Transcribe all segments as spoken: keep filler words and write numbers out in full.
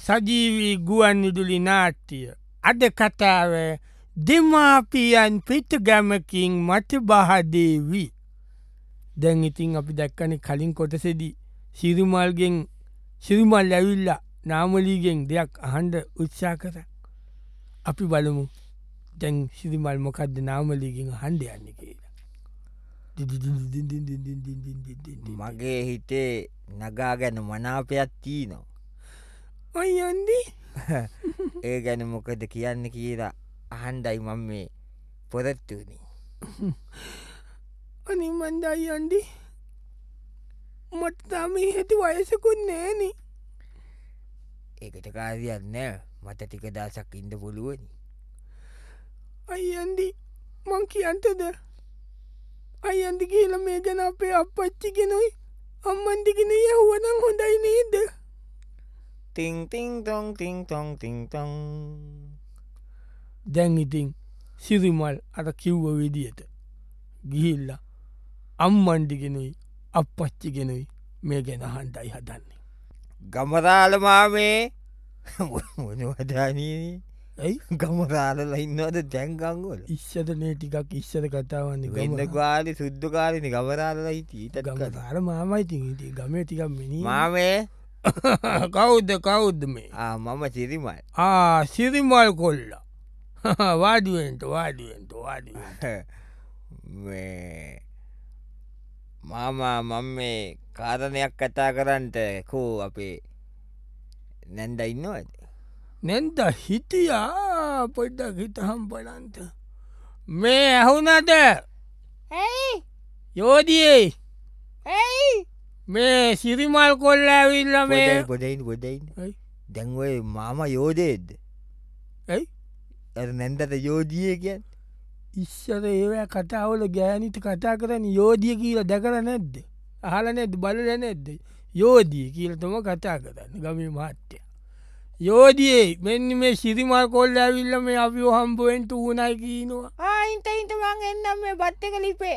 සජීවී ගුවන් විදුලි නාට්‍ය අද කතාව දෙමාපියන් පිටගමකින් මට බහදේවී. දැන් ඉතින් අපි දැක්කන කලින් කොටසෙදී සිරිමල්ගෙන් සිරිමල් ඇවිල්ල නාමලීගෙන් දෙයක් අහන්ඩ උත්සා කර. අපි බලමු දැන් සිරිමල් මොකක්ද නාමලීගෙන් හන්ඩ යන්න කියලා. මගේ හිතේ නගා ගැන මනාපයක් තියනවා. අයන්දි ඒ ගැන මොකද කියන්න කියලා අහන්ඩයි මම මේ පොරත්තුනි. අනිමන්ද අයන්ඩි මටතාම හැති වයසකුත් නෑන. ඒකට කාරයක් නෑ මට ටික දසක් ඉන්න පුළුවනි. අයන්දි මං කියන්තද අයන්දි කියල මේ ගැන අපේ අපච්චිගෙනොයි අම්මන්දිගෙන යහුවනම් හොඳයි නේද. තිං තිං තොං තිං තොං තිං තොං. දැන් ඉතින් සිරිමල් අර කිව්ව විදියට ගිහිල්ල අම්මන්ඩිගෙනුයි අපච්චිගෙනුයි මේ ගැන හන්ඩයි හදන්නේ. ගමරාලමාමේ මොනවදානී ඇයි ගමරාලල ඉන්නවද දැන්ගංගොල ඉස්සදනේ ටිකක් ඉස්සර කතාවන්නේ ගන්න ගවාලි සුද්දුකාලනි ගමරාලල හිතීට ගමර මාමයිති ගමේ ටිකක් මිනි මාමේ කවුද්ද කවුද්ද මේ මම සිරිමල් ආ සිරිමල් කොල්ල වාඩුවෙන්ට වාඩුවෙන්ට වාඩුවෙන්ට මාමා මං මේ කාරණයක් කතා කරන්නට කෝ අපේ නැන්ද ඉන්නවද. නැන්ද හිටියා පොඩ්ඩක් හිත හම්පලන්ත මේ ඇහුනද ඇයි යෝදියේ ඇයි මේ සිරිමල් කොල්ල ඇවිල්ල මේ ගොඩයින් ගොඩයින් දැන්වයි මාම යෝදයද්ද ඇයි ඇ නැන්දට යෝදිය කියන් ඉස්සර ඒවැ කතාවල ගෑනිට කතා කරන යෝදිය කියල දැකර නැද්ද අහල නැද බලල නැද්ද යෝදිය කියලතම කතා කරන්න ගමේ මාත්‍යය යෝදියේ මෙන්න මේ සිරිමල් කොල්ල ඇවිල්ල මේ අපි හම්බුවෙන්ට වුණයි කියනවා ආයින්ට ඉන්ට මං එන්නම් මේ බත්තක ලිපේ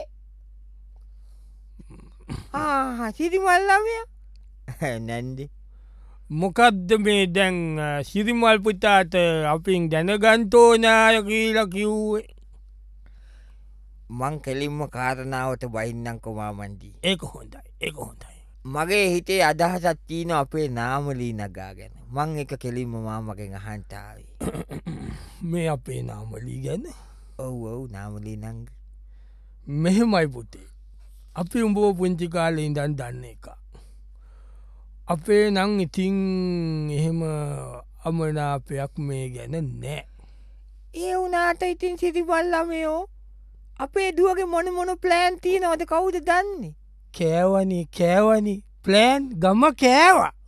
සිරිමල්ලමය නැන්දි මොකක්ද මේ දැන් සිරිමල් පුතාට අපින් දැනගන්තෝනාය කියල කිව්වේ මං කෙලින්ම කාරණාවට බහින්නංකොමාමන්දී ඒක හොඳයි ඒක හොඳයි මගේ හිතේ අදහසත් තියන අපේ නාමලී නගා ගැන මං එක කෙලින්ම මාමගෙන් අහන්ටාවේ මේ අපේ නාමලී ගැන ඔව් ඔව් නාමලී නංග මෙහෙමයි පුතේ අපි උඹෝ පුංචි කාලේ ඉඳන් දන්න එක අපේ නං ඉතිං එහෙම අමනාපයක් මේ ගැන නෑ ඒ වුනාට ඉතින් සිරිබල්ලමයෝ අපේ දුවගේ මොන මොන ප්ලෑන් තියනවද කවුද දන්නේ කෑවනි කෑවනි ප්ලෑන් ගම කෑවා